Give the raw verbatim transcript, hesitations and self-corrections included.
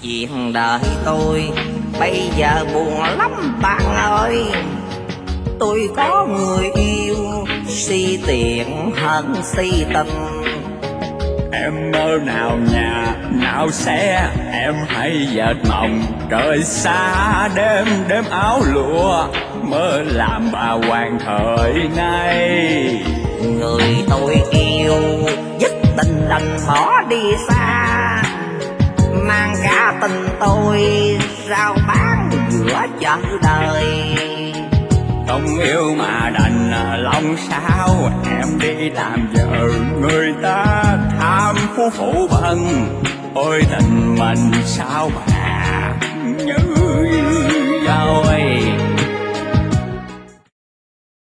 Chuyện đời tôi bây giờ buồn lắm bạn ơi. Tôi có người yêu si tiền hơn si tình. Em mơ nào nhà nào xe, em hãy dệt mộng trời xa đêm đêm áo lụa, mơ làm bà hoàng thời nay. Người tôi yêu dứt tình đành bỏ đi xa, mang cả tình tôi rao bán giữa chợ đời. Không yêu mà đành lòng sao, em đi làm vợ người ta tham phú phủ bần. Ôi tình mình sao bà như dao.